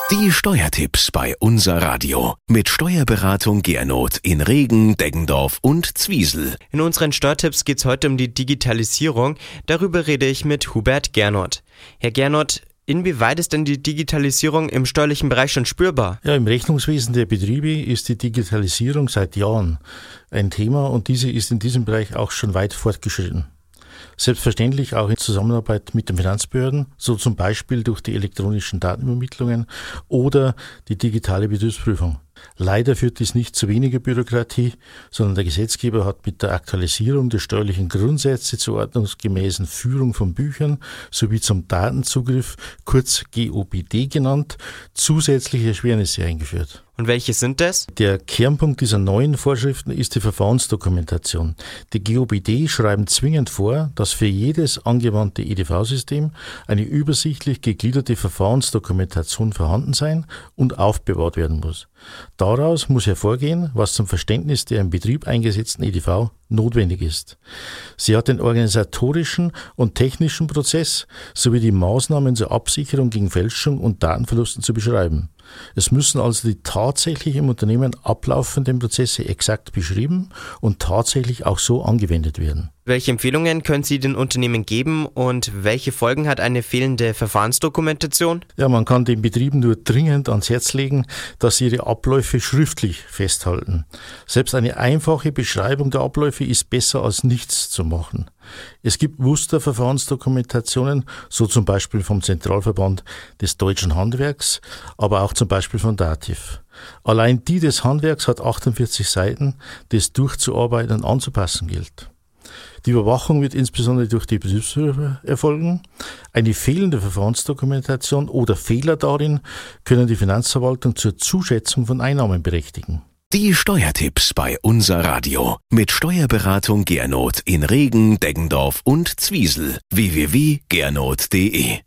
Die Steuertipps bei Unser Radio mit Steuerberatung Gernot in Regen, Deggendorf und Zwiesel. In unseren Steuertipps geht es heute um die Digitalisierung. Darüber rede ich mit Hubert Gernot. Herr Gernot, inwieweit ist denn die Digitalisierung im steuerlichen Bereich schon spürbar? Ja, im Rechnungswesen der Betriebe ist die Digitalisierung seit Jahren ein Thema und diese ist in diesem Bereich auch schon weit fortgeschritten. Selbstverständlich auch in Zusammenarbeit mit den Finanzbehörden, so zum Beispiel durch die elektronischen Datenübermittlungen oder die digitale Betriebsprüfung. Leider führt dies nicht zu weniger Bürokratie, sondern der Gesetzgeber hat mit der Aktualisierung der steuerlichen Grundsätze zur ordnungsgemäßen Führung von Büchern sowie zum Datenzugriff, kurz GOBD genannt, zusätzliche Erschwernisse eingeführt. Und welche sind das? Der Kernpunkt dieser neuen Vorschriften ist die Verfahrensdokumentation. Die GOBD schreiben zwingend vor, dass für jedes angewandte EDV-System eine übersichtlich gegliederte Verfahrensdokumentation vorhanden sein und aufbewahrt werden muss. Daraus muss hervorgehen, was zum Verständnis der im Betrieb eingesetzten EDV notwendig ist. Sie hat den organisatorischen und technischen Prozess sowie die Maßnahmen zur Absicherung gegen Fälschung und Datenverlusten zu beschreiben. Es müssen also die tatsächlich im Unternehmen ablaufenden Prozesse exakt beschrieben und tatsächlich auch so angewendet werden. Welche Empfehlungen können Sie den Unternehmen geben und welche Folgen hat eine fehlende Verfahrensdokumentation? Ja, man kann den Betrieben nur dringend ans Herz legen, dass sie ihre Abläufe schriftlich festhalten. Selbst eine einfache Beschreibung der Abläufe ist besser als nichts zu machen. Es gibt Musterverfahrensdokumentationen, so zum Beispiel vom Zentralverband des Deutschen Handwerks, aber auch zum Beispiel von DATEV. Allein die des Handwerks hat 48 Seiten, die es durchzuarbeiten und anzupassen gilt. Die Überwachung wird insbesondere durch die Betriebsprüfer erfolgen. Eine fehlende Verfahrensdokumentation oder Fehler darin können die Finanzverwaltung zur Zuschätzung von Einnahmen berechtigen. Die Steuertipps bei Unser Radio mit Steuerberatung Gernot in Regen, Deggendorf und Zwiesel. www.gernot.de